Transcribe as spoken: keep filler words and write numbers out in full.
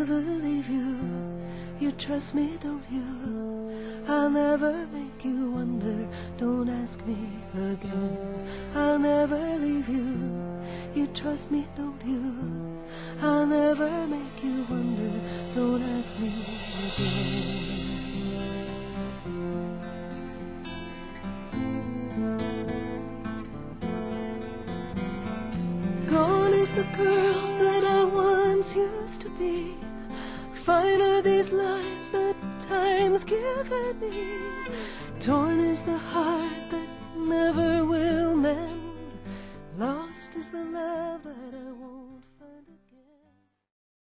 never leave you. You trust me, don't you? I'll never make you wonder. Don't ask me again. I'll never leave you. You trust me, don't you? I'll never make you wonder. Don't ask me again. Gone is the girl that I once used to be. Finer these lines that time's given me. Torn is the heart that never will mend. Lost is the love that I won't